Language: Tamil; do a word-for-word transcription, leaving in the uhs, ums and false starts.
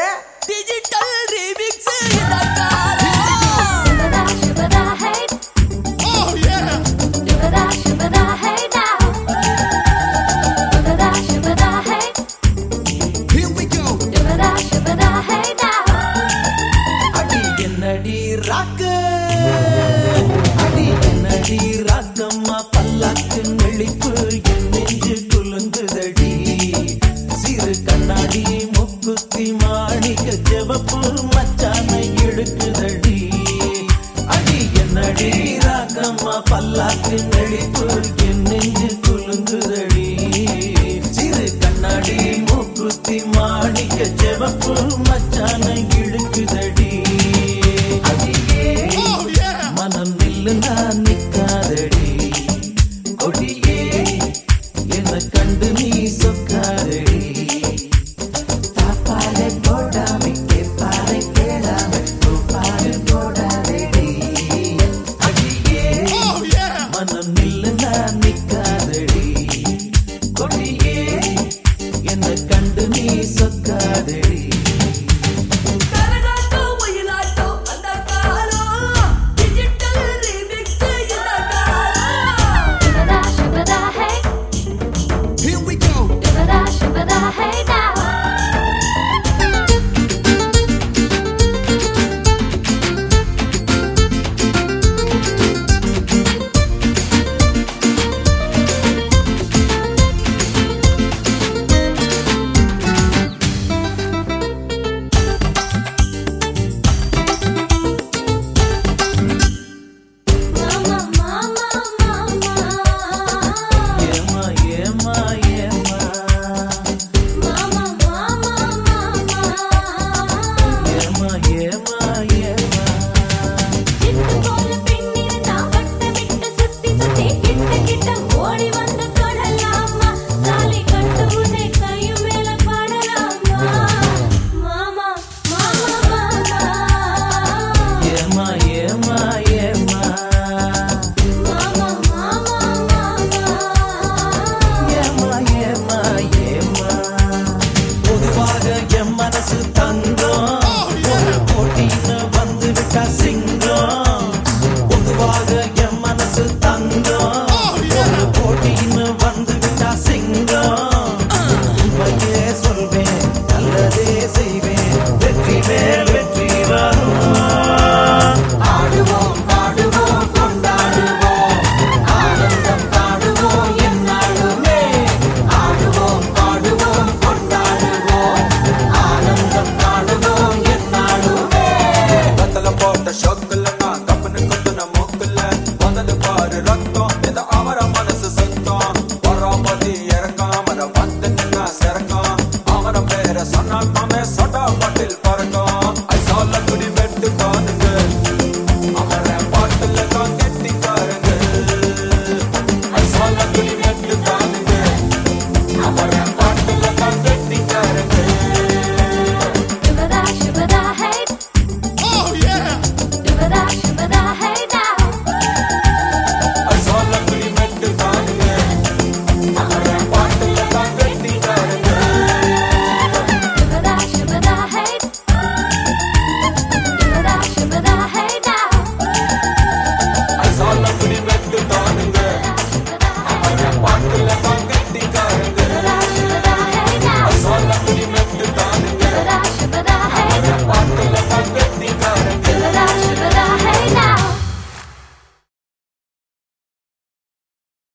டிஜிட்டல் ரீமிக்ஸ் என்னடி ராக்கு அடி என்னடி ராக்கம்மா பல்லாக்கு நெளிப்பு என் நெஞ்சு குலுங்குதடி சிறு கண்ணாடி முக்குத்தி மாணிக்க ஜெவப்பு மச்சானை இழுக்குதடி அடி என்னடி ராக்கம்மா பல்லாக்கு நெளிப்பு என் நெஞ்சு குலுங்குதடி சிறு கண்ணாடி முக்குத்தி மாணிக்க ஜெவப்பு மச்சானை இழுக்குதடி மனம் நில்லுனா நிக்காதடி கொடியே என்ன கண்டு நீ சொக்காதடி தாப்பாலை போடாம கேப்பாலை கேளாம தூப்பாலை போடாதடி அடியே மனம் நில்லுனா நிக்காதடி கொடியே என்ன கண்டு நீ சொக்காதடி Say